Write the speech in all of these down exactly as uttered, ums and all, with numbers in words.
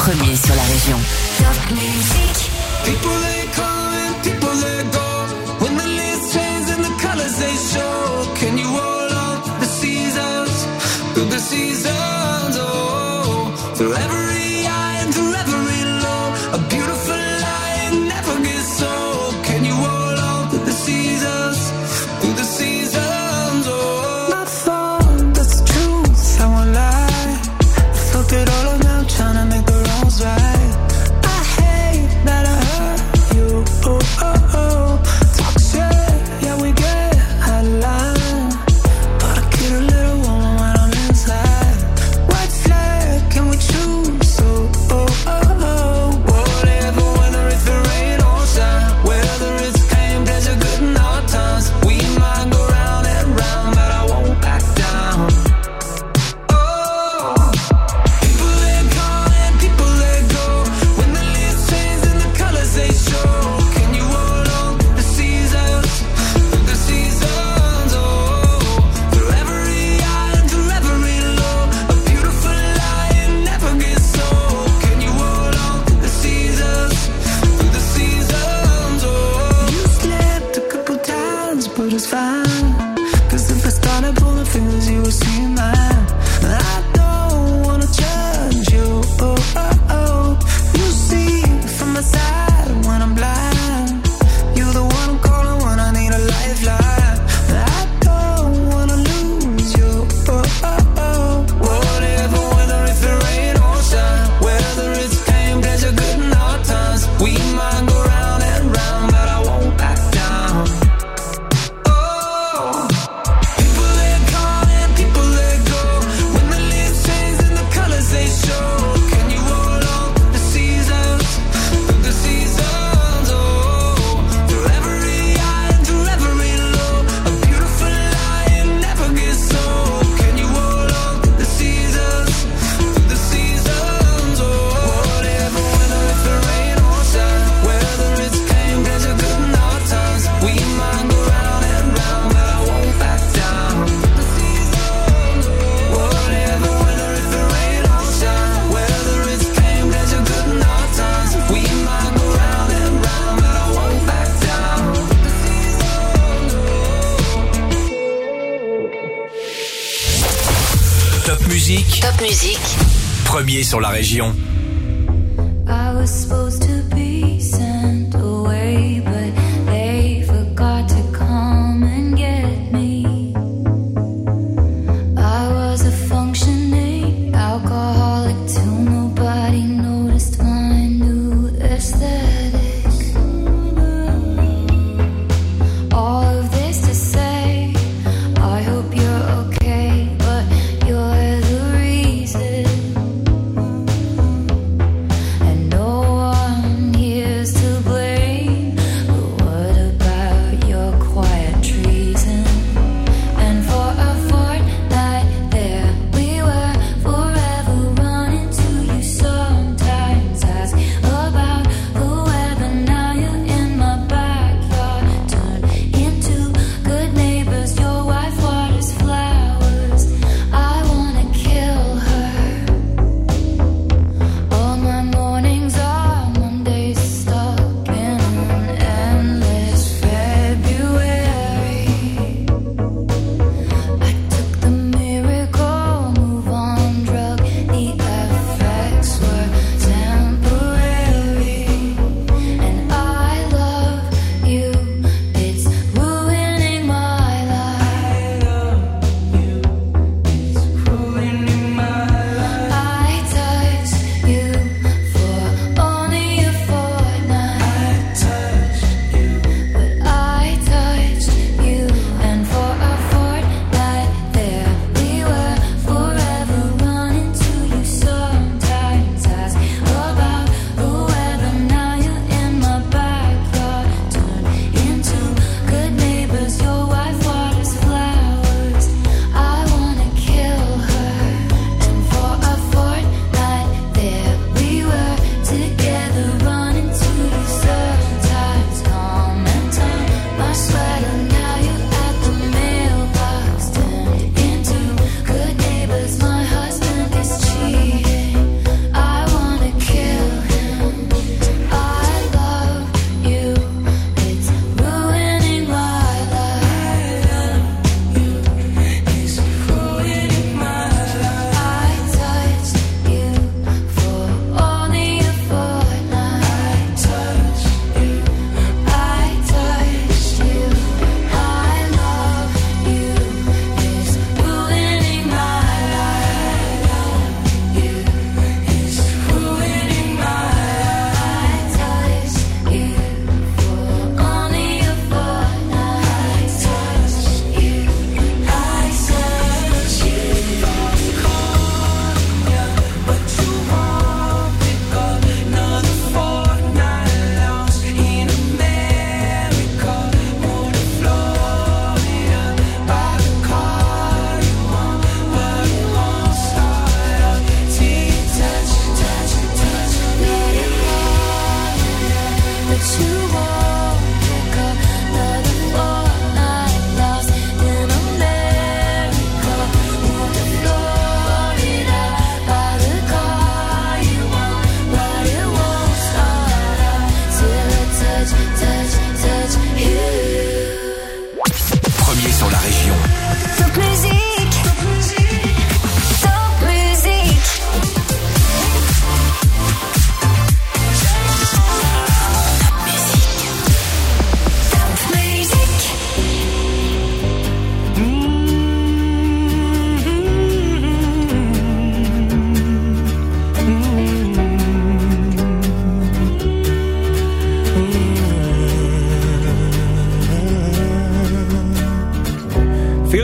premier sur la région. Top musique. People they come and people they go. When the leaves change and the colors they show. Can you hold on to the seasons? Through the seasons, oh. Through every high and through every low. A beautiful lie never gets old. Can you hold on to the seasons? Through the seasons, oh. Not fun, that's the truth, I won't lie. I fucked it all up now, trying to make the wrongs right. Top musique. Premier sur la région. I was supposed to be sent away, but they forgot to come and get me. I was a functioning alcoholic till nobody noticed my new aesthetic. All of this to say, I hope you're okay, but you're the reason. And no one here's to blame.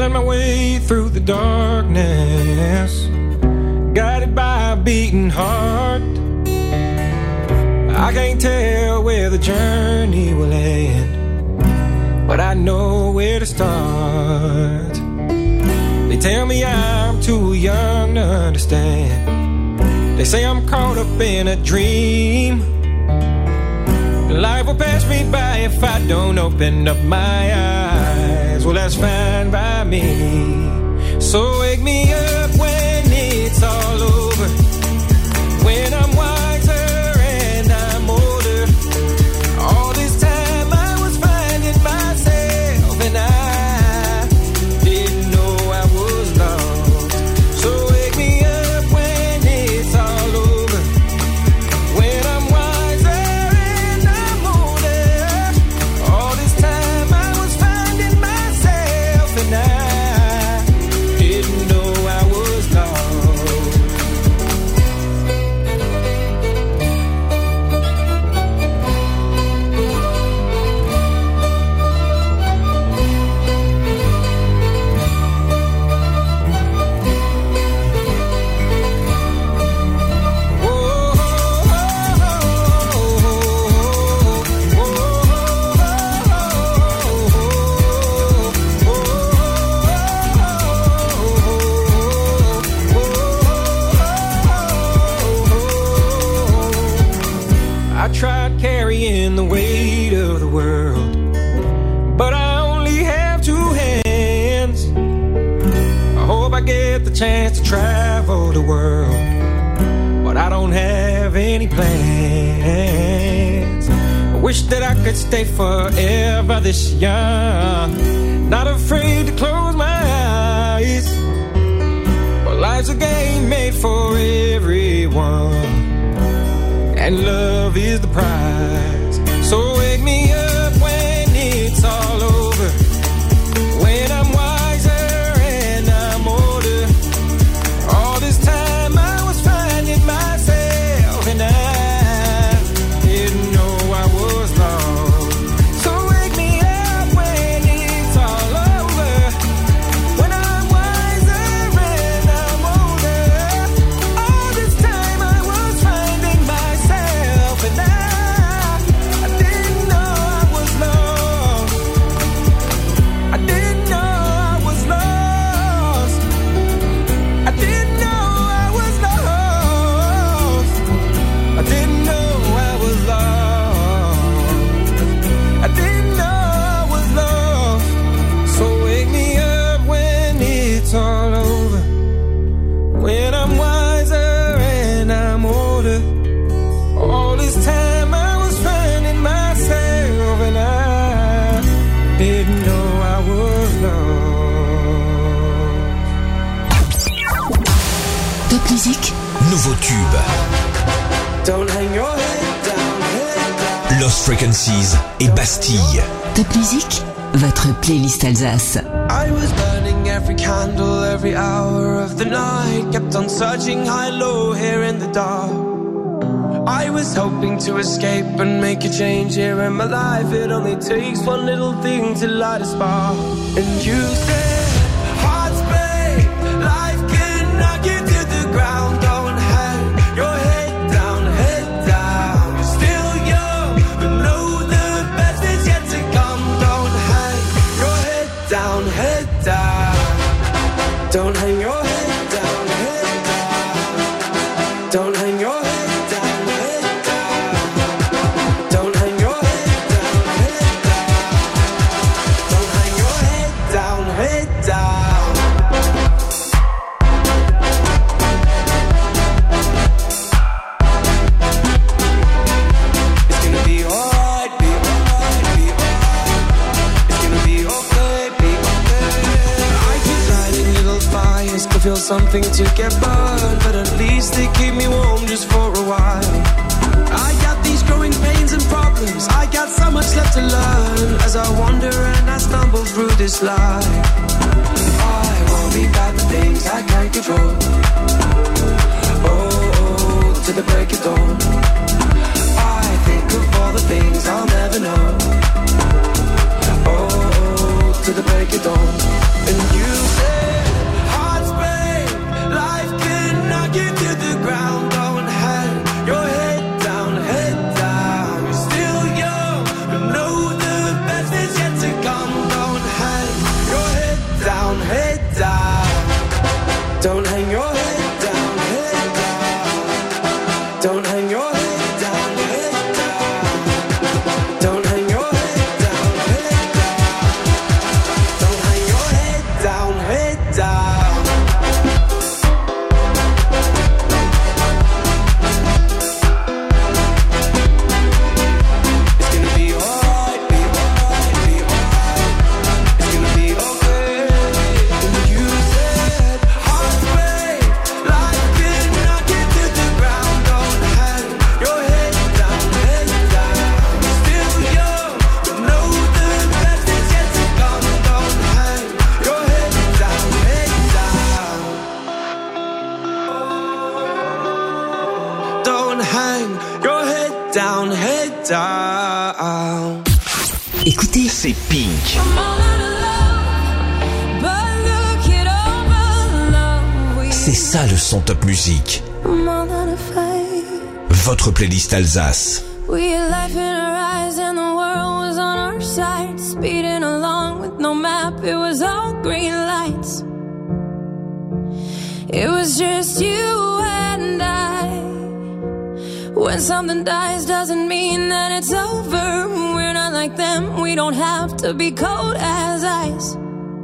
feeling my way through the darkness, guided by a beating heart. I can't tell where the journey will end, but I know where to start. They tell me I'm too young to understand. They say I'm caught up in a dream. Life will pass me by if I don't open up my eyes. Well, that's fine by me. So wake me up when it's all over, when I'm wiser and I'm older. All this time I was finding myself and I didn't know I was lost. So wake me up when it's all over, when I'm wiser and I'm older. All this time I was finding myself and I didn't know I was lost. I tried carrying the weight of the world, but I only have two hands. I hope I get the chance to travel the world, but I don't have any plans. I wish that I could stay forever this young, not afraid to close my eyes. But life's a game made for everyone, and love is the prize. So wake me up when it's all over, when I'm wiser and I'm older. All this time I was finding myself and I didn't know I was lost. So wake me up when it's all over, when I'm wiser and I'm older. All this time I was finding myself and I, I didn't know I was lost. I didn't know I was lost. I didn't know I was lost. I didn't know I was lost. I didn't know I was lost. So wake me up when it's all over, when I'm wiser and I'm older. All this time I was finding myself and I didn't know I was lost. Top Musique, Nouveau tube. Don't hang your head down, head down. Lost Frequencies et Bastille. Top Musique, votre playlist Alsace. I was burning every candle, every hour of the night. Kept on searching high, low, here in the dark. I was hoping to escape and make a change here in my life. It only takes one little thing to light a spark. And you said, hearts break, life can knock you to the ground. Don't hang your head down, head down. You're still young, but know the best is yet to come. Don't hang your head down, head down. Don't hang your head down, head down. Don't hang your head down, head down. Don't hang your head down, head down. Don't hang your head down, head down. It's gonna be alright, be alright, be alright. It's gonna be okay, be okay. I keep lighting little fires to feel something to get burned, but at least they keep me warm just for a while. I got these growing pains and problems, I got so much left to learn as I wander and I stumble through this life. I worry about the things I can't control. Oh, oh, to the break of dawn. I think of all the things I'll never know. Oh, oh, to the break of dawn. And you hang your head down, head down. Écoutez, c'est Pink. C'est ça le son Top Music. Votre playlist Alsace. We had life in our eyes and the world was on our side. Speeding along with no map, it was all green lights. It was just you and I. When something dies doesn't mean that it's over. We're not like them, we don't have to be cold as ice.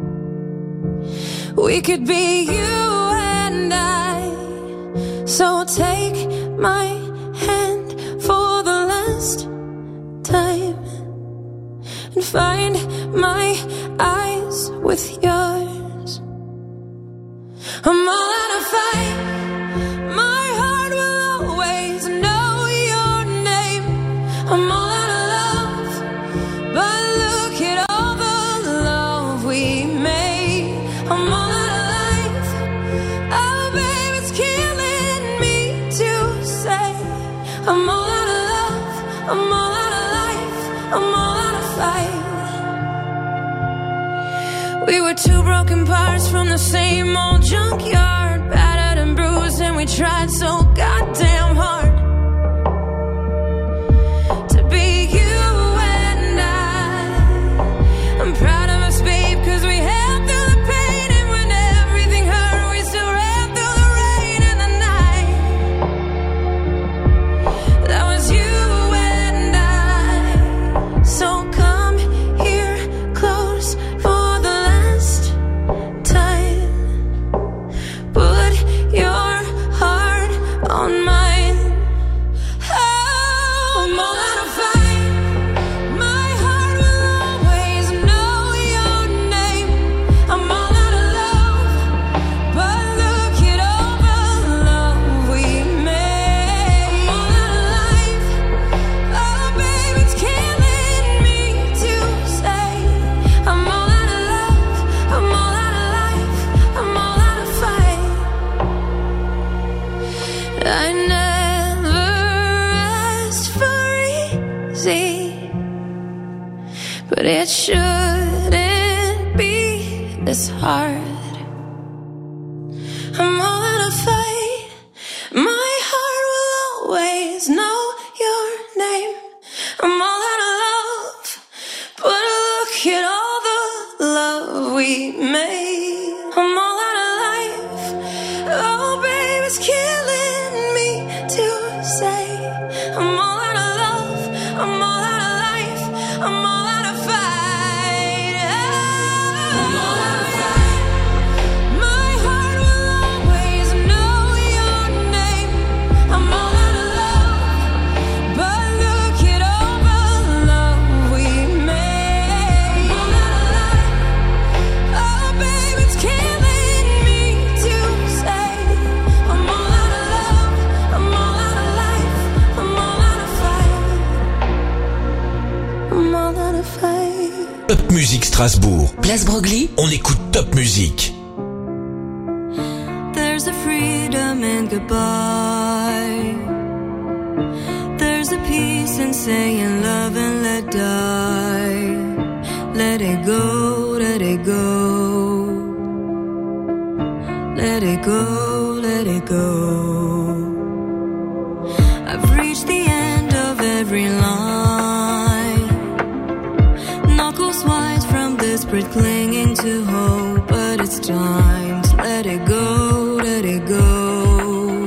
We could be you and I. So take my hand for the last time and find my eyes with yours. I'm all out of fight. My heart will always know your name. I'm all out of love, but look at all the love we made. I'm all out of life. Oh, babe, it's killing me to say. I'm all out of love. I'm all out of life. I'm all out of fight. We were two broken parts from the same old junkyard, battered and bruised, and we tried so goddamn hard to be you and I. I'm proud of us, babe, cause we held through the pain, and when everything hurt, we still ran through the rain and the night. That was you and I. So come here close for the last time. Put your heart on mine. Oh, I'm all out of fight. My heart will always know your name. I'm all out of love, but look at all the love we made. I'm all out of life. Oh, babe, it's killing me to say. I'm all out of love. I'm all out of life. I'm all out of fight. I never asked for easy, but it shouldn't be this hard. I'm all out of fight. My heart will always know your name. I'm all out of love, but look at all the love we made. I'm all out of life. Oh, babe, it's killing me to say. I'm all out of love. I'm all out of life. I'm all out of fight. I'm all out of fight. My heart will always know your name. I'm all out of love, but look at all the love we made. I'm all out of life. Oh, babe, it's killing me to say. I'm all out of love. I'm all out of life. I'm all out of fight. I'm all out of fight. Top Music Strasbourg. Place Broglie, On écoute Top Music. There's a freedom in goodbye. There's a peace in saying love and let die. Let it go, let it go. Let it go, let it go. I've reached the end of every line. Knuckles wise from desperate clinging to hope, but it's time to let it go, let it go.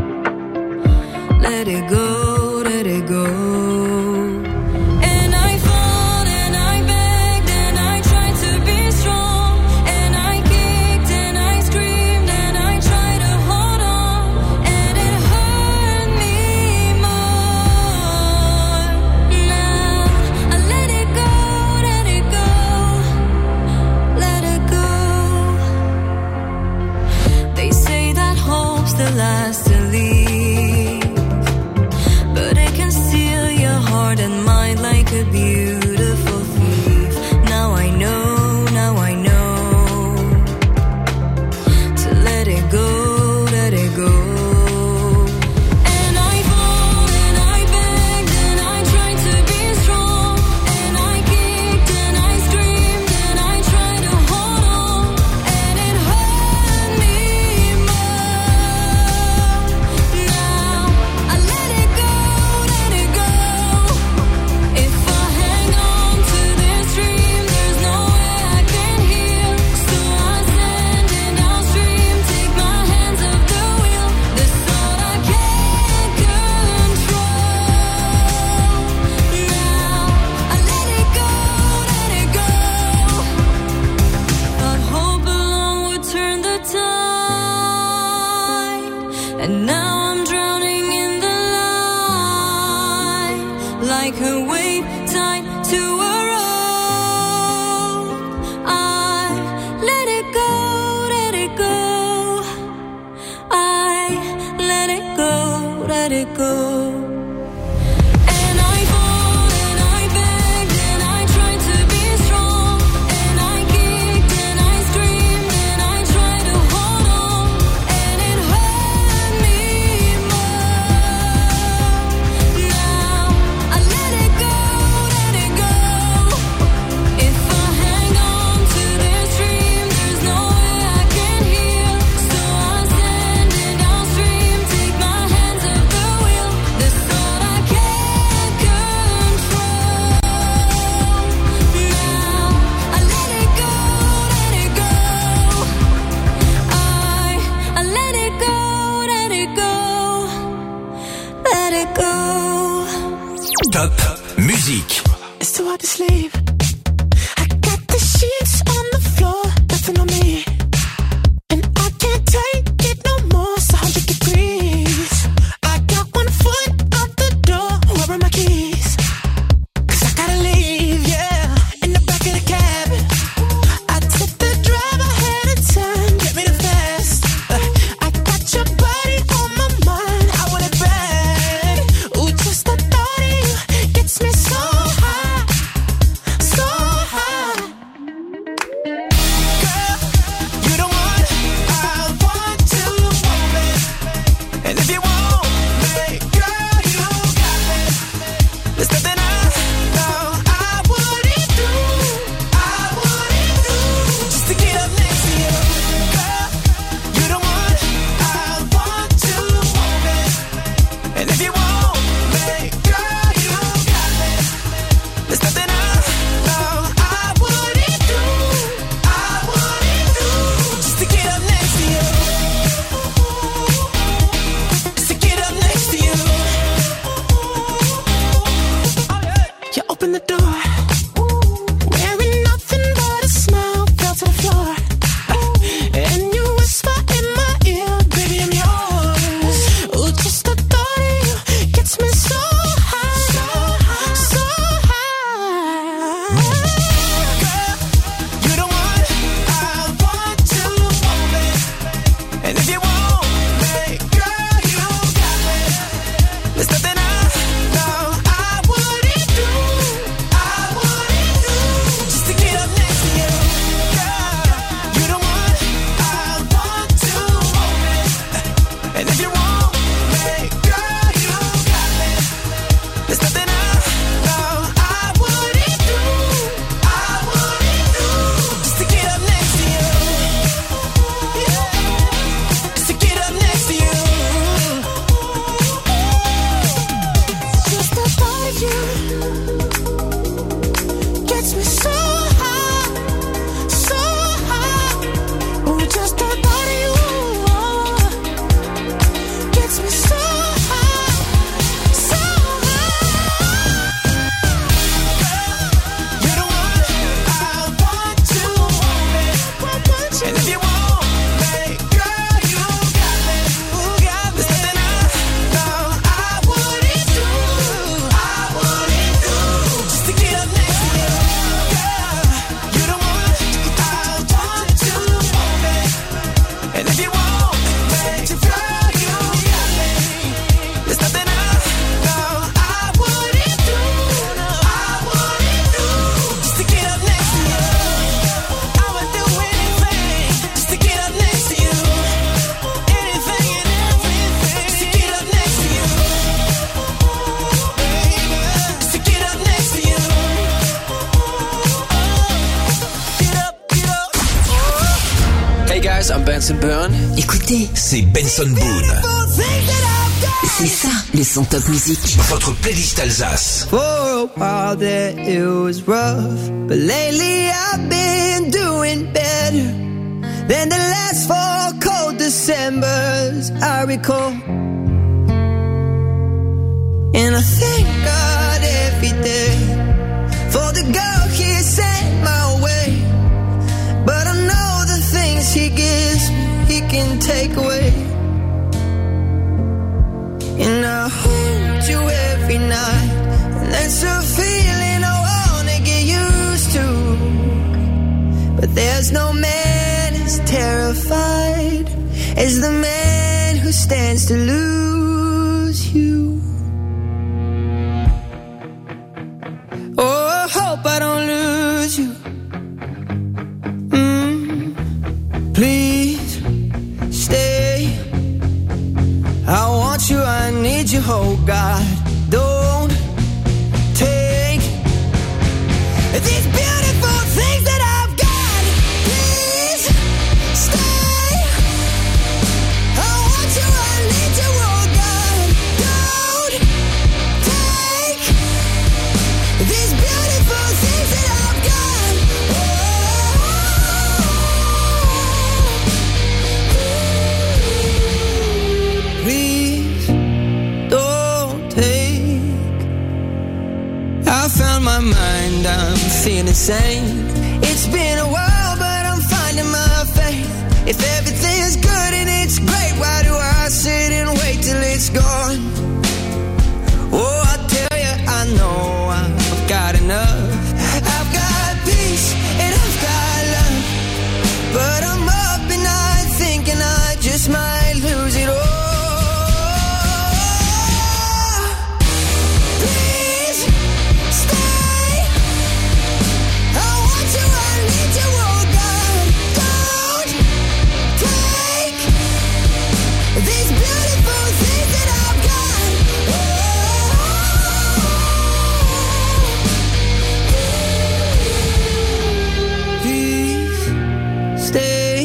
Let it go, let it go. And I fought and I begged and I tried to be strong, and I kicked and I screamed and I tried to hold on, and it hurt me more. Now I let it go, let it go, let it go. They say that hope's the last to leave, but it can steal your I can wait time to arrive. I let it go, let it go. I let it go, let it go. Top musique. It's too hard to sleep. I got the sheets on the floor, nothing on me. And I can't take it no more, it's one hundred degrees. I got one foot out the door, where are my keys? Cause I gotta leave, yeah, in the back of the cab. I took the drive ahead of time, get me the fast. uh, I got your body on my mind, I want it bad. Ooh, just the thought of you gets me so high, so high. Girl, you the one I want to want me. And if you want me, girl, you got me. There's nothing I know I wouldn't do, I wouldn't do, just to get up next to you. Girl, you the one I want to want me. And if you want me, girl, you got me. There's nothing I know I wouldn't do, I wouldn't do, just to get up next to you. Just to get up next to you. You open the door, wearing nothing but a smile, fell to the floor. And you whisper in my ear, baby, I'm yours. Ooh, just the thought of you gets me so high, so high. Girl, you the one I want to want me. And if you want me, girl, you got me. There's nothing I know I wouldn't do, I wouldn't do, just to get up next to you. Girl, you the one I want to want me. And if you want me, girl, you got me. There's nothing I know I wouldn't do, I wouldn't do, just to get up next to you. Yeah, just to get up next to you. Just the thought of you gets me so high, so high. Ooh, just the thought of you gets me so high, so high. You're the one I want to want me. And if you want me, girl, you got me. There's nothing I know I wouldn't do, I wouldn't do, just to get up next to you. Girl, you're the one I want to want me. And if you want me, girl, you got me. There's nothing I know I wouldn't do, I wouldn't do, just to get up next to you. I would do anything just to get up next to you. Anything and everything just to get up next to you. Baby, just to get up next to you. Get up, get up. Hey guys, I'm Benson Boone. Écoutez, C'est Benson Boone. c'est ça le son top musique. Votre playlist Alsace. For a while there it was rough, but lately I've been doing better than the last four cold Decembers I recall. And I thank God every day for the girl He sent my way. But I know the things He gives me, He can take away. And I hold you every night, That's a feeling I wanna get used to. But there's no man as terrified as the man who stands to lose you. Oh, I hope I don't lose you. Mm, please stay. I want you, I need you, oh God. Don't take these beautiful things that I've got. Please stay. I want you, I need you, oh God. Don't take these beautiful things that I've got. Oh, please don't take. I found my mind, I'm feeling sane. It's been a while, but I'm finding my faith. If everything is good and it's great, why do I sit and wait till it's gone? Oh, I tell you, I know I've got enough. I've got peace and I've got love, but I'm up at night thinking I just might lose it all. Please stay. I want you, I need you, oh God. Don't take these beautiful things that I've got. Please stay.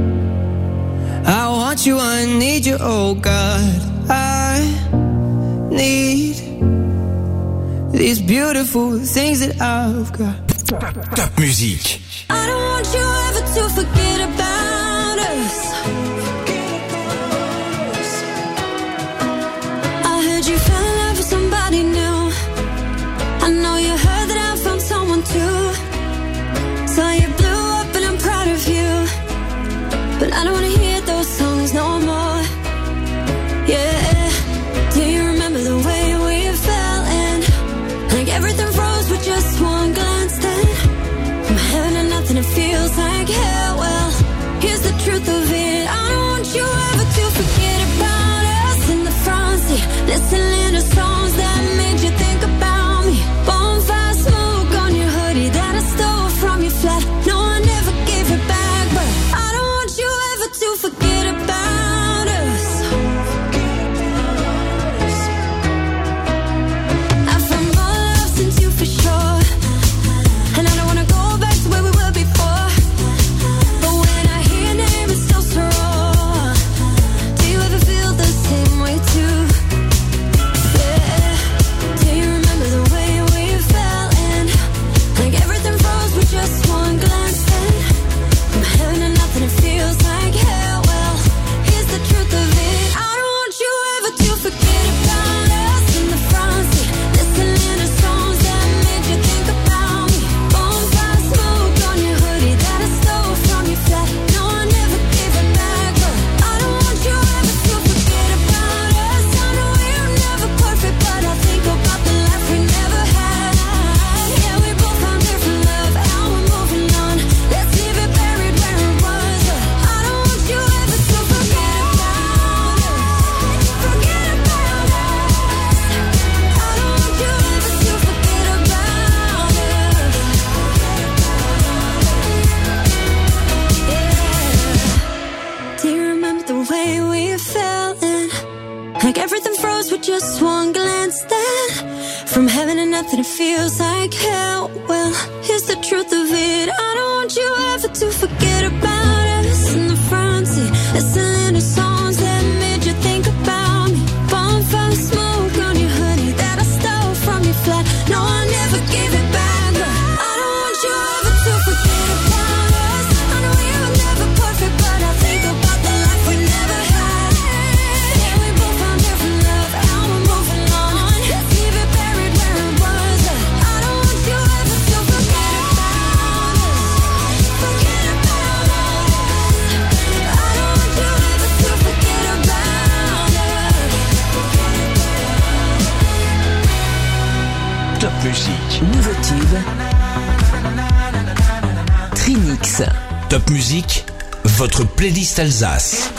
I want you, I need you, oh God. I need these beautiful things that I've got. Top musique. I don't want you ever to forget about us. I heard you fell in love with somebody new. I know you heard that I found someone too. So you blew up and I'm proud of you. But I don't wanna hear those songs no more. Yeah. Do you remember the way we fell in? Like everything froze with just one glance then. From heaven to nothing, it feels like hell. Well, here's the truth of it. I don't want you ever to forget about us in the front seat, listening to songs that made you think about me. Bonfire smoke on your hoodie that I stole from your flat. No, I never gave it back, but I don't want you ever to forget about us. I found more love since you for sure, and I don't wanna go back to where we were before. But when I hear your name, it's still so raw. Do you ever feel the same way too? Yeah. Do you remember the way we fell in? Like everything froze with just one glance then. From heaven to nothing, it feels like hell. Well, here's the truth of it. I don't want you ever to forget about us in the front seat, listening to songs that made you think about me. Bonfire smoke on your hoodie that I stole from your flat. No, I never gave it back, but I don't want you ever to forget about us. I know we're never perfect, but I think about the life we never had. Yeah, we both found different love, and we're moving on. Let's leave it buried where it was. But I don't want you ever to forget about us. Forget about us. I don't want you ever to forget about us. Yeah. Do you remember the way we fell in? Like everything froze with just one glance then. From heaven to nothing, it feels like hell. Well, here's the truth of it. I don't want you ever to forget about us in the front seat, listening to songs that made you think about me. Bonfire smoke on your hoodie that I stole from your flat. No, I never gave it back, but I don't want you ever to forget about us. I know we were never perfect, but I think about the life we never had. Yeah, we both found different love, and we're moving on. Let's leave it buried where it was. But I don't want you ever to forget about us. Forget about us. Top Musique. Nouveau tube. Trinix. Top Musique, votre playlist Alsace.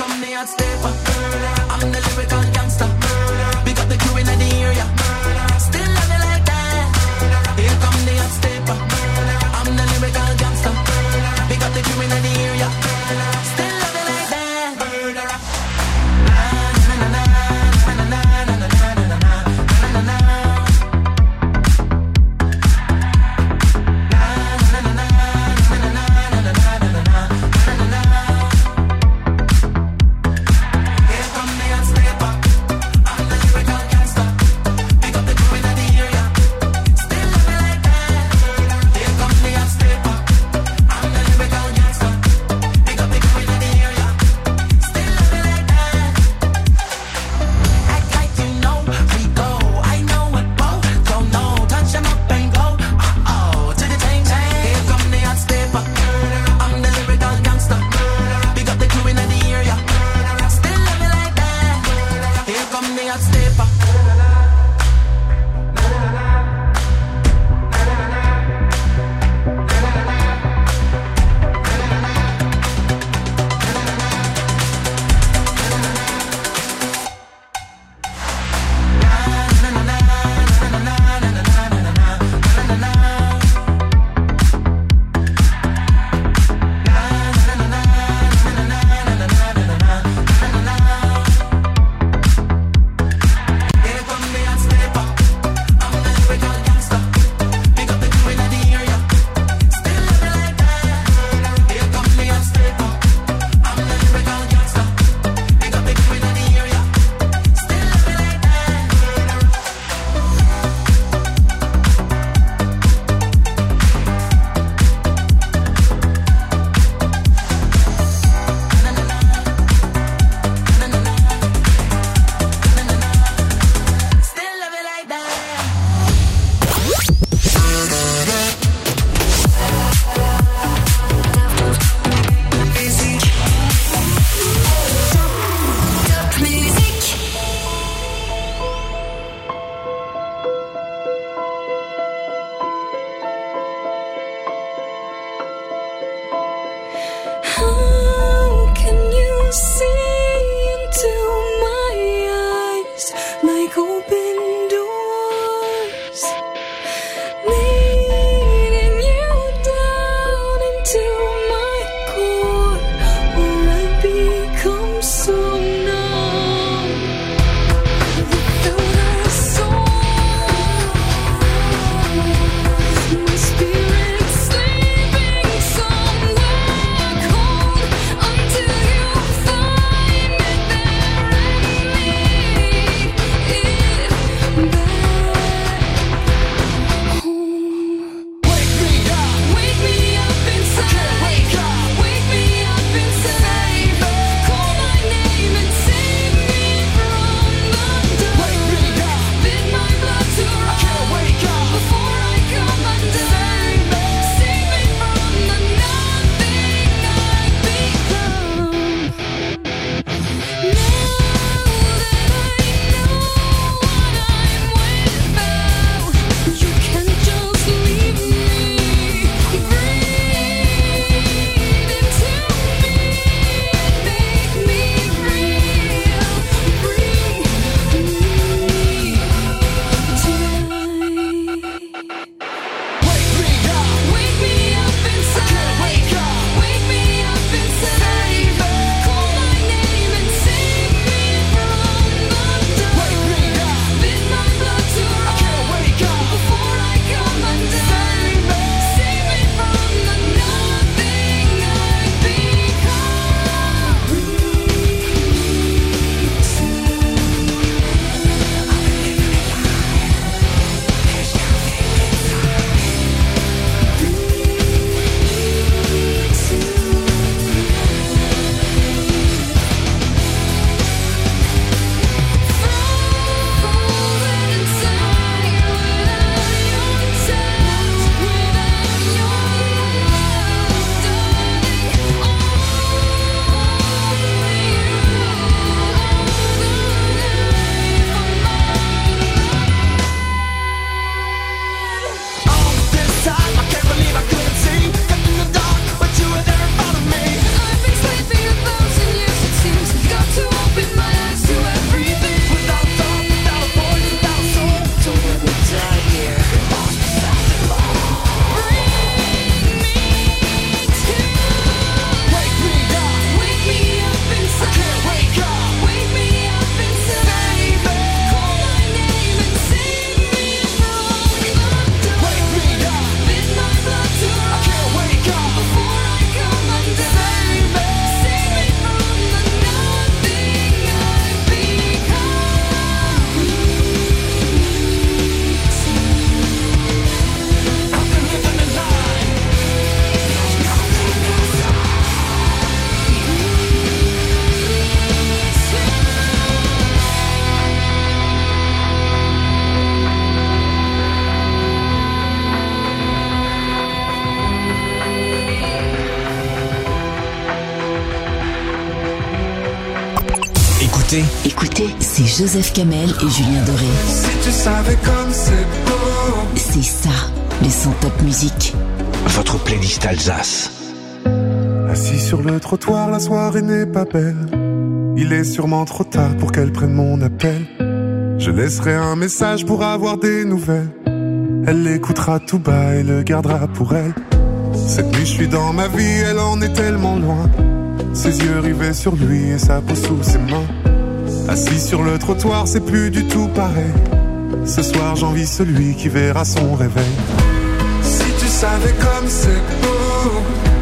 Écoutez, c'est Joseph Kamel et Julien Doré. Si tu savais comme c'est beau. C'est ça, le son top musique. Votre playlist Alsace. Assis sur le trottoir, la soirée n'est pas belle. Il est sûrement trop tard pour qu'elle prenne mon appel. Je laisserai un message pour avoir des nouvelles. Elle l'écoutera tout bas et le gardera pour elle. Cette nuit je suis dans ma vie, elle en est tellement loin. Ses yeux rivés sur lui et sa peau sous ses mains. Assis sur le trottoir, c'est plus du tout pareil. Ce soir j'envie celui qui verra son réveil. Si tu savais comme c'est beau.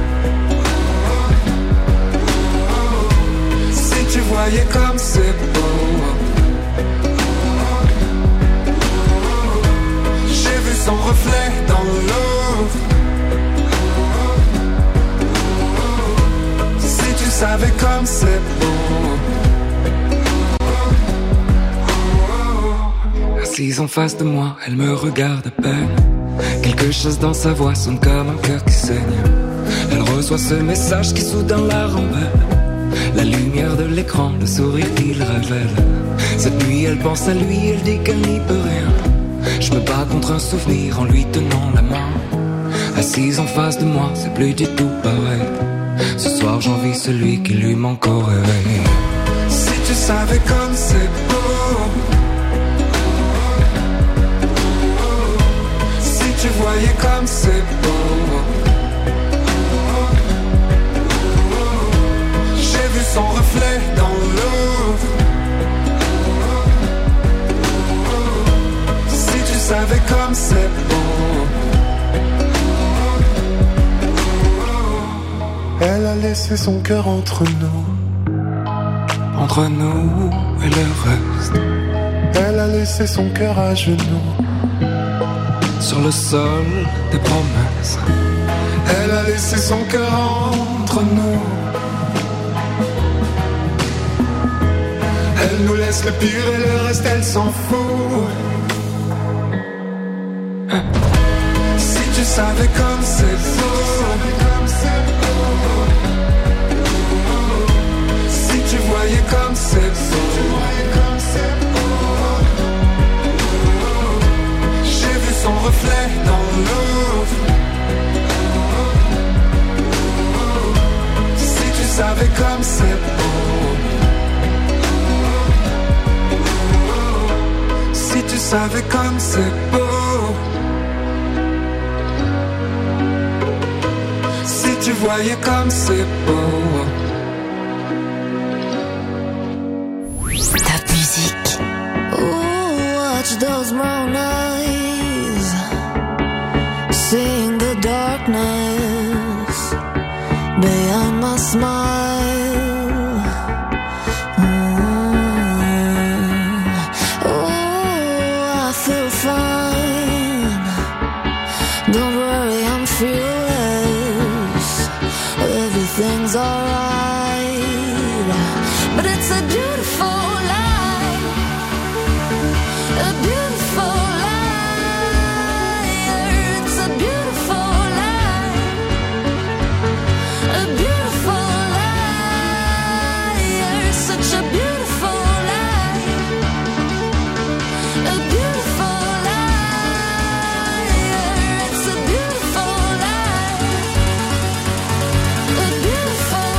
Si tu voyais comme c'est beau. J'ai vu son reflet dans l'eau. Si tu savais comme c'est beau. Assise en face de moi, elle me regarde à peine. Quelque chose dans sa voix sonne comme un cœur qui saigne. Elle reçoit ce message qui soudain la rembelle. La lumière de l'écran, le sourire qu'il révèle. Cette nuit elle pense à lui, elle dit qu'elle n'y peut rien. Je me bats contre un souvenir en lui tenant la main. Assise en face de moi, c'est plus du tout pareil. Ce soir j'envie celui qui lui manque au réveil. Si tu savais comme c'est beau. Si tu voyais comme c'est beau. J'ai vu son reflet dans l'eau. Si tu savais comme c'est beau. Elle a laissé son cœur entre nous. Entre nous et le reste. Elle a laissé son cœur à genoux. Sur le sol des promesses. Elle a laissé son cœur entre nous. Elle nous laisse le pire et le reste elle s'en fout. Si tu savais comme c'est beau. Si tu voyais comme c'est beau. J'ai vu son reflet dans l'eau. Si tu savais comme c'est beau. Si tu savais comme c'est beau. Si tu voyais comme c'est beau. Top musique. Ooh, watch those brown eyes, seeing the darkness behind my smile. Mm. Oh, I feel fine. Don't worry, I'm fearless. Everything's alright, but it's a beautiful life, a beautiful life. It's a beautiful life, a beautiful life. Such a beautiful life, a beautiful life. It's a beautiful life, a beautiful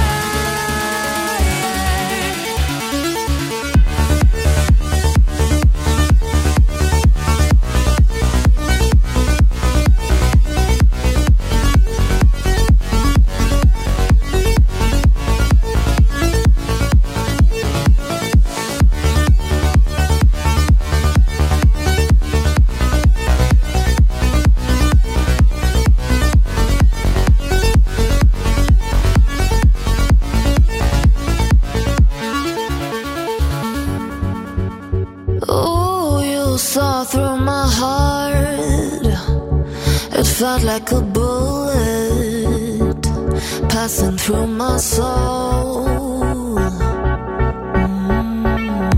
oh, you saw through my heart. It felt like a bullet passing through my soul. Mm.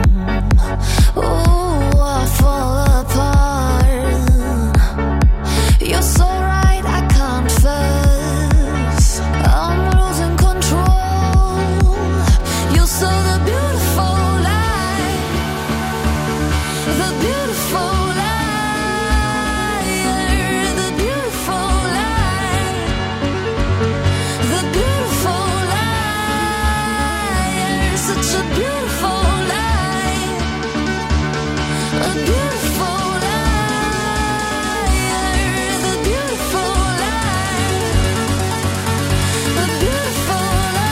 Oh, I fall apart. You're so right, I can't confess. I'm losing control. You saw the beautiful beautiful liar, the beautiful liar, the beautiful liar, such a beautiful liar, a beautiful liar, the beautiful liar, a beautiful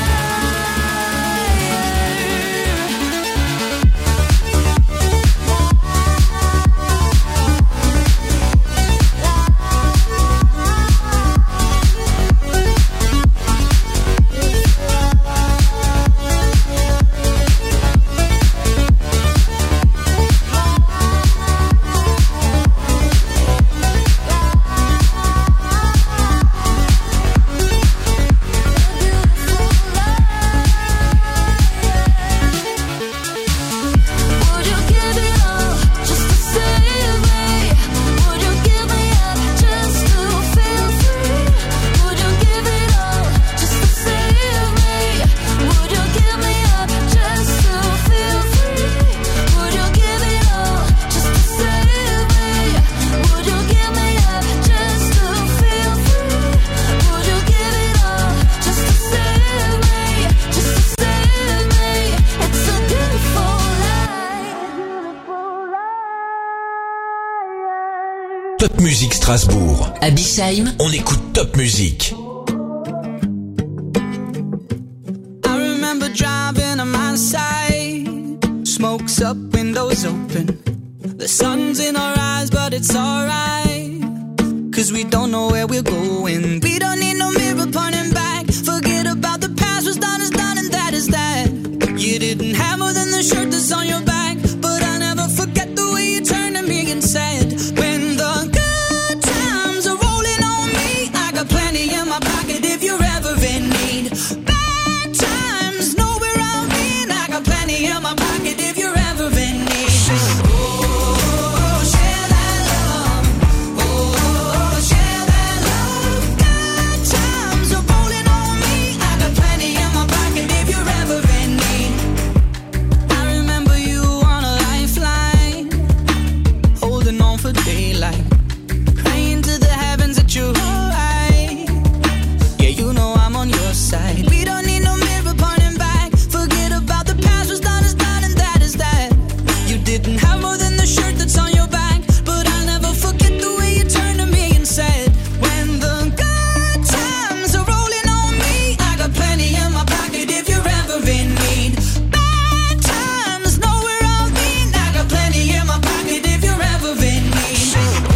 Top Music Strasbourg. À Bischheim, on écoute Top Music. I remember driving on my side, smokes up, windows open. The sun's in our eyes, but it's alright, cause we don't know where we're going. We don't need no mirror pointing back. Forget about the past, what's done is done and that is that. You didn't have more than the shirt that's on your back, but I never forget the way you turned to me and said, when the good times are rolling on me, I got plenty in my pocket if you're ever in need. Bad times, know where I've been, I got plenty in my pocket if you're ever in need. Oh, share that love. Oh, share that love. Good times are rolling on me, I got plenty in my pocket if you're ever in need. I remember you on a lifeline, holding on for daylight, praying to the heavens that you're alright. Yeah, you know I'm on your side. We don't need no mirror pointing back. Forget about the past, what's done is done and that is that. You didn't have more than the shirt that's on your back, but I'll never forget the way you turned to me and said, when the good times are rolling on me, I got plenty in my pocket if you're ever in need. Bad times, know where I've been, I got plenty in my pocket if you're ever in need.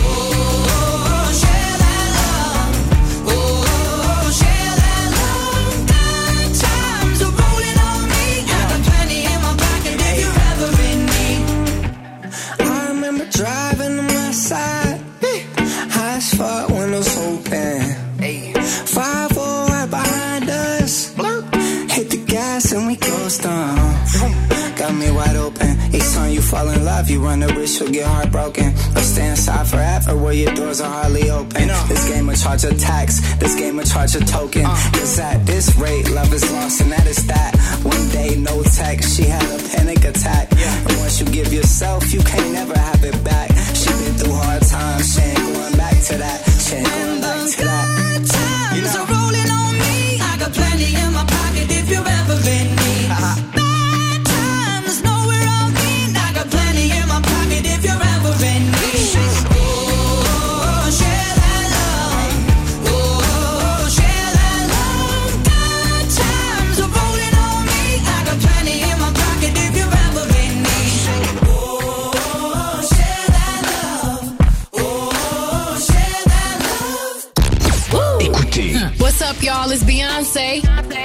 Oh, share that love. Oh, share that love. Good times are rolling on me, I got plenty in my pocket if you're ever in need. I remember driving on my side, high as fuck, windows open. five four right behind us. Hit the gas and we ghost on. Got me wide open. Each time you fall in love, you run the risk you'll get heartbroken. Or stay inside forever where your doors are hardly open. This game will charge a tax, this game will charge a token. Cause at this rate, love is lost and that is that. One day, no text, she had a panic attack. And once you give yourself, you can't never have it back. She been through hard times, she ain't going back to that. She ain't going back to that. Good times are rolling on me, I got plenty in my pocket if you're ever in need. Bad times, know where I've been, I got plenty in my pocket if you're ever in need. Oh, share that love. Oh, share that love. Good times are rolling on me, I got plenty in my pocket if you're ever in need. Oh, share that love. Oh, share that love. Écoutez, What's up, y'all? It's Beyoncé.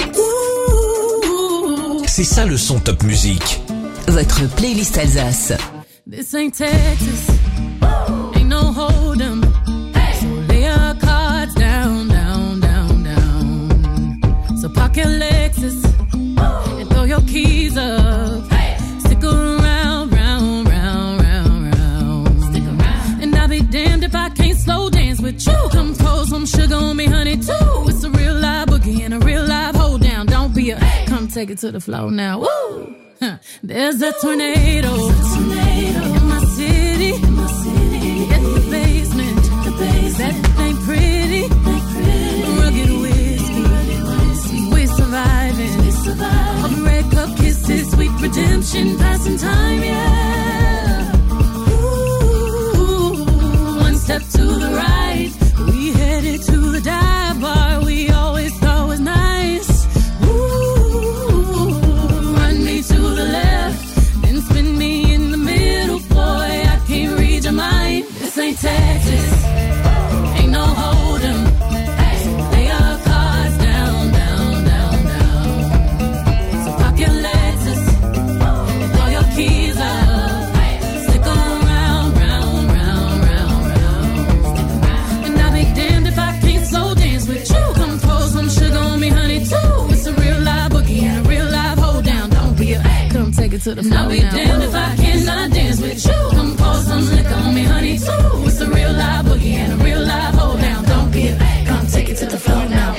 c'est ça le son Top Music. votre playlist Alsace. This ain't Texas, ain't no hold'em. So lay your cards down, down, down, down. So park your Lexus and throw your keys up. Stick around, round, round, round, round. Stick around. And I'll be damned if I can't slow dance with you. Come pour some sugar on me, honey, too. It's a real live boogie and a real live hold down. Don't be a come take it to the floor now. Woo! Huh. There's a tornado, tornado in my city. city, in my city. At the basement, the basement. That ain't pretty, ain't pretty. Rugged whiskey, rugged whiskey. We surviving, we surviving. Of red cup kisses, sweet redemption, passing time, yeah. Ooh, one step to the right, we headed to the dive bar we always thought was nice. Ooh, run me to the left, then spin me in the middle, boy, I can't read your mind. This ain't Texas, ain't no hold'em. Lay your cards down, down, down, down. So pop your Lexus, throw your keys up, stick around, round, round, round, round. And I'll be damned if I can't slow dance with you. Come pour some sugar on me, honey, too. It's a real live boogie and a real live hold down. Don't be a come take it to the floor. I'll be damned if I cannot dance with you. Come pour some liquor on me, honey, too. It's a real live boogie and a real live hold down. Don't be a come take it to the floor now.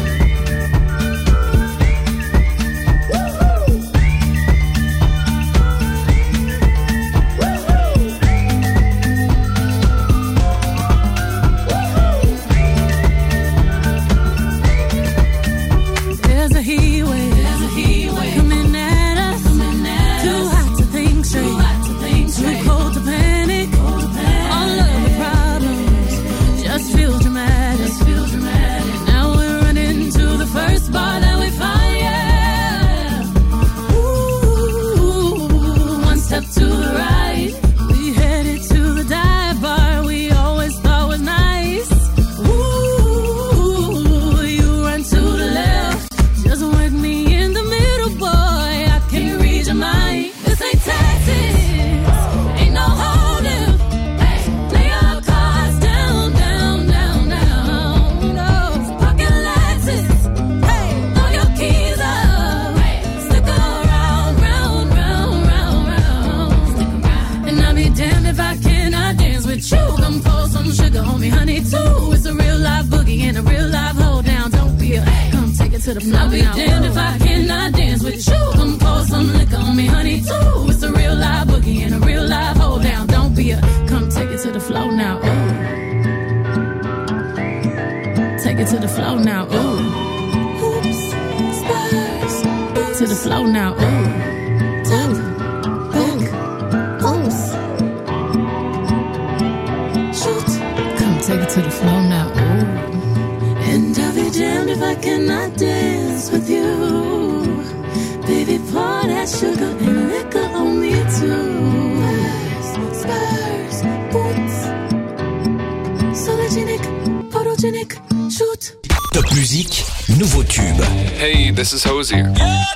There's a heat wave, there's a heat wave coming at us, coming at too us. Hot to think straight, too hot to think straight, too cold to panic, cold to panic. All of the problems just feel dramatic, just feel dramatic. Now we're running to the first bar that we find, yeah. Ooh, one step to the right, we headed to the dive bar we always thought was nice. Ooh, you run to the left, just work me in the middle, boy, I can't read your mind. This ain't Texas, ain't no hold'em. Lay your cards down, down, down, down. No, pocket Lexus, hey, throw your keys up, stick around, round, round, round, round. And I'll be damned if I cannot dance with you. Come pour some sugar on me, honey, too. It's a real live boogie and a real live hold down. Don't be a come take it to the floor. I'll be damned if I cannot dance with you. Come pour some liquor on me, honey, too. It's a real live boogie and a real live hold down. Don't be a come take it to the floor now. Ooh. Take it to the floor now. Ooh. Oops, spurs. To the floor now. Ooh. Top, back, oops. Shoot. Come take it to the floor now. Ooh. And I'll be damned if I cannot dance with you. Baby, pour that sugar and liquor on me too. Spurs, spurs, boots. Sologenic, photogenic, shoot. Top musique, nouveau tube. Hey, this is Hosier.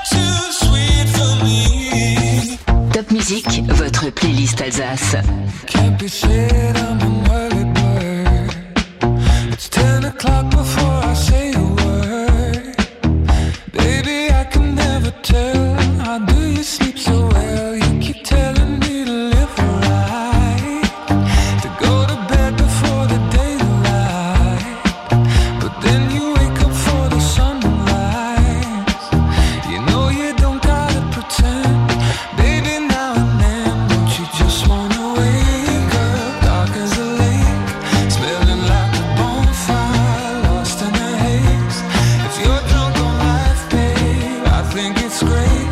Top musique, votre playlist Alsace. Can't be said I'm an early bird. It's ten o'clock before I say a word. Baby, I can never tell. How do you sleep so well? You keep telling me to live right, to go to bed before the daylight. But then you wake up for the sunrise. You know you don't gotta pretend. Baby, now and then, don't you just wanna wake up dark as a lake, smelling like a bonfire, lost in a haze. If you're drunk on life, babe, I think it's great.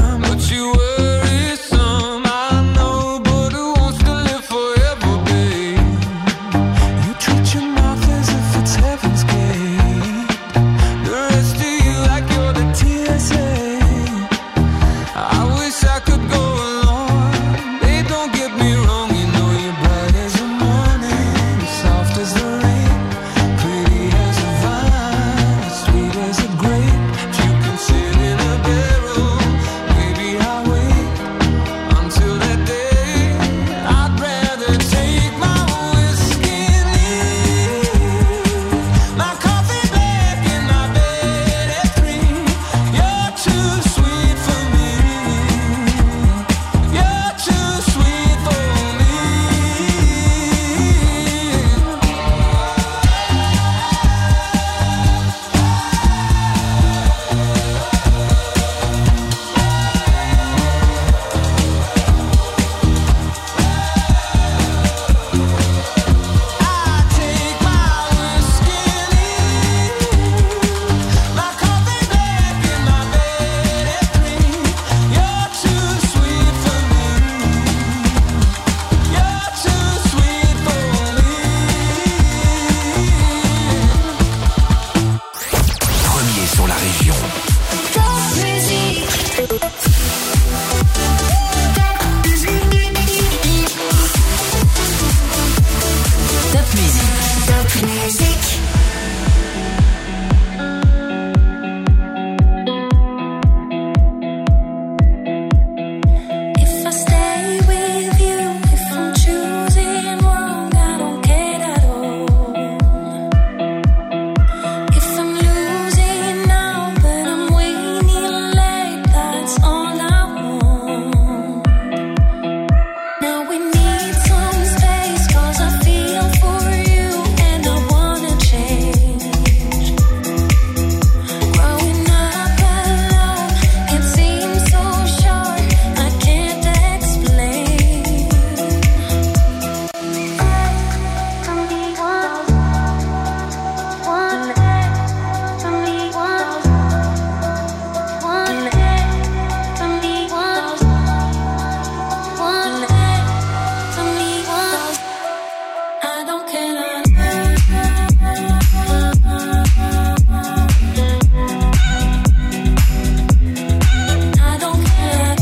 time, but you worry some. I know, but who wants to live forever, babe? You treat your mouth as if it's heaven's gate. The rest of you like you're the T S A. I wish I could go along. Babe, don't get me wrong, you know you're bright as the morning, soft as the rain, pretty as a vine, sweet as a grape. If you can sit in a barrel, maybe I'll wait until that day. I'd rather take my whiskey and leave my coffee black in my bed at three. You're too sweet for me. You're too sweet for me. I take my whiskey and leave my coffee black in my bed at three. You're too sweet for me. You're too sweet for me. Premier sur la région. Top musique. Top musique. If I stay with you, if I'm choosing wrong, I don't care at all. If I'm losing now, but I'm winning late, that's all I want. Now we need some space, 'cause I feel for you and I wanna change. Growing up alone, it seems so short, I can't explain. For me, one, one day. For me, one, one day. For me, one, one day. For me, one. I don't care. I don't care.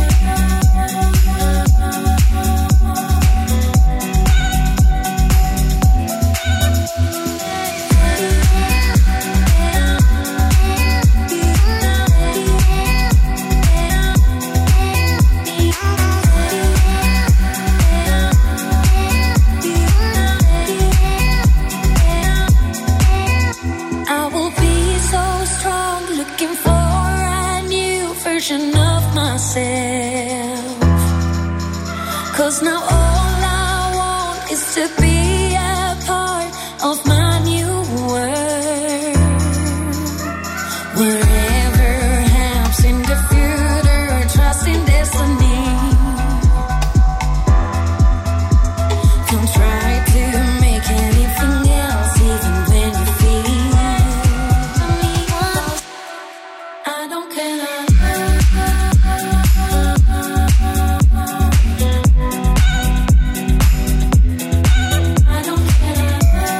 I will be so strong, looking for a new version of myself. 'Cause now all I want is to be a part of my new world. Wherever happens in the future, trust in destiny. Don't try to make anything else, even when you feel. For me, one, I don't care. I don't care.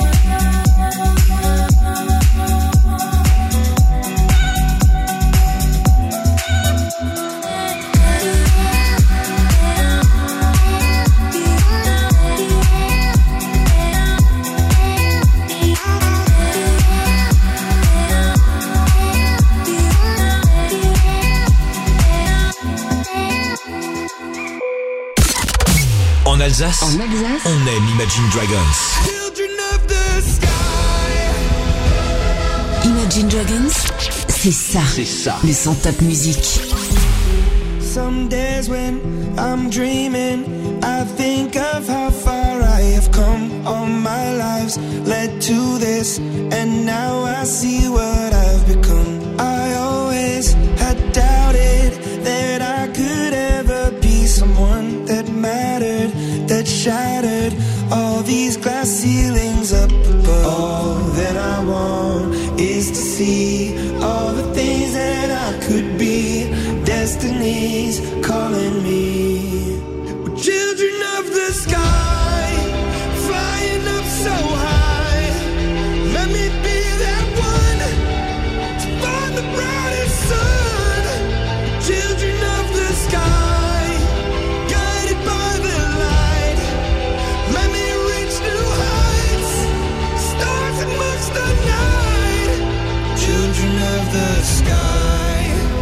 En Alsace, En Alsace, on aime Imagine Dragons. Children of the sky. Imagine Dragons, c'est ça. C'est ça. Le son top musique. Some days when I'm dreaming, I think of how far I have come. All my lives led to this, and now I see what I've become. I always had doubted that I could ever be someone that mattered, that shattered all these glass ceilings up above. All that I want is to see all the things that I could be. Destiny destinies calling me. We're children of the sky, flying up so high. Let me be that one to find the brightest sun. Children of the sky, guided by the light. Let me reach new heights, stars amongst the night. Children of the sky.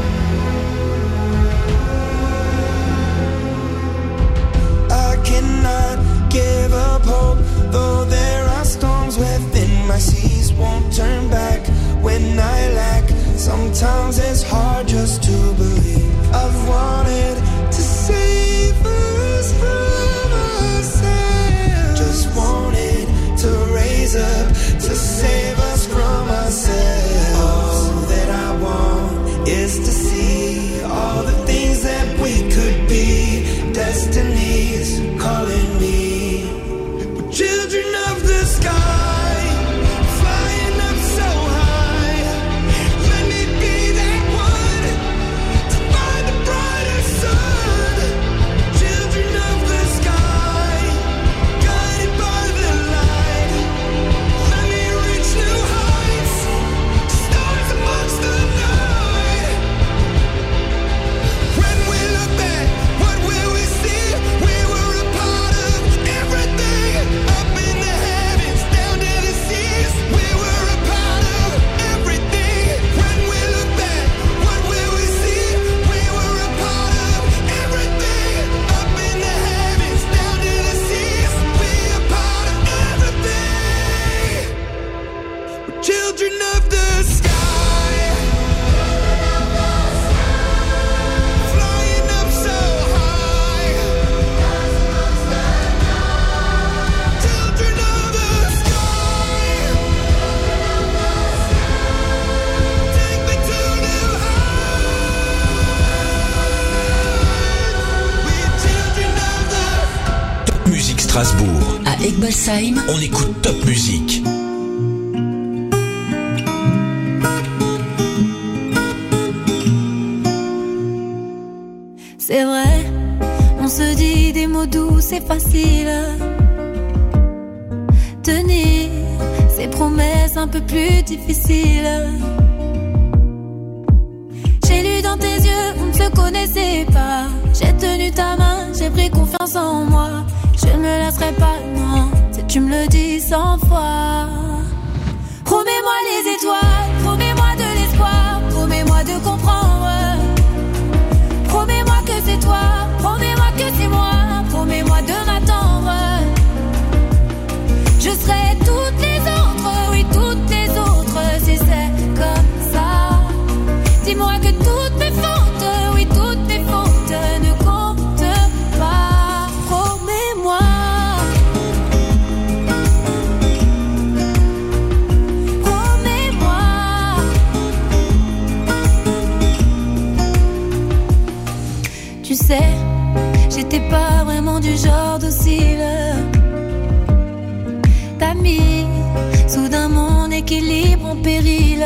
I cannot give up hope, though there are storms within. My seas won't turn back when I lack. Sometimes it's hard just to believe. I've wanted to save us from ourselves. Just wanted to raise up to save us from ourselves. All that I want is to see all the things that we could be. Destinies calling me. We're children of the sky, flying up so high. Let me be that one to find the brightest sun. Children of the sky, guided by the light. Let me reach new heights, stars amongst the night. When we look back, what will we see? We were a part of everything, up in the heavens, down to the seas. We were a part of everything. When we look back, what will we see? We were a part of everything, up in the heavens, down to the seas. We are part of everything. We're children of the sky, flying up so high. Children of the sky, take me to new heights. We're children of the Top Music Strasbourg. À Egbolsheim, On écoute Top Music. C'est vrai, on se dit des mots doux, c'est facile. Tenir ces promesses un peu plus difficiles. J'ai lu dans tes yeux, on ne se connaissait pas. J'ai tenu ta main, j'ai pris confiance en moi. Je ne me laisserai pas, non, si tu me le dis cent fois. Promets-moi les étoiles, promets-moi de l'espoir, promets-moi de comprendre. Promets-moi que c'est toi, promets-moi que c'est moi, promets-moi de m'attendre. Je serai toutes les autres, oui toutes les autres, si c'est comme ça. Dis-moi que toutes mes fautes, oui toutes mes fautes ne comptent pas. Promets-moi. Promets-moi. Tu sais, j'étais pas vraiment du genre docile. T'as mis soudain mon équilibre en péril.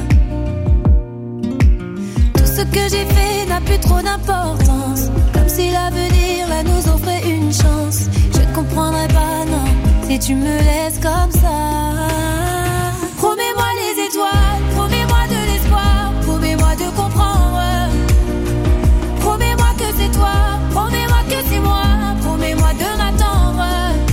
Tout ce que j'ai fait n'a plus trop d'importance, comme si l'avenir là nous offrait une chance. Je ne comprendrai pas, non, si tu me laisses comme ça. Promets-moi les étoiles, promets-moi de l'espoir, promets-moi de comprendre. Promets-moi que c'est toi, promets-moi que c'est moi, promets-moi de m'attendre.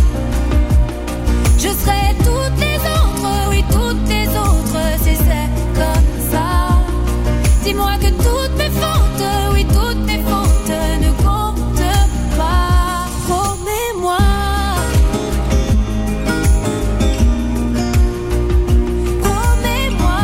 Je serai toutes les autres, oui toutes les autres, si c'est comme ça. Dis-moi que toutes mes fautes, oui toutes mes fautes ne comptent pas. Promets-moi. Promets-moi.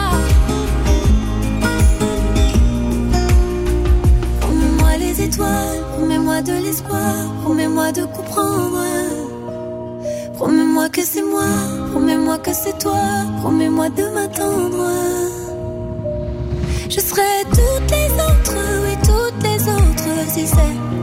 Promets-moi les étoiles, promets-moi de l'espoir, promets-moi de comprendre. Promets-moi que c'est moi, promets-moi que c'est toi, promets-moi de m'attendre. Je serai toutes les autres, oui toutes les autres, si c'est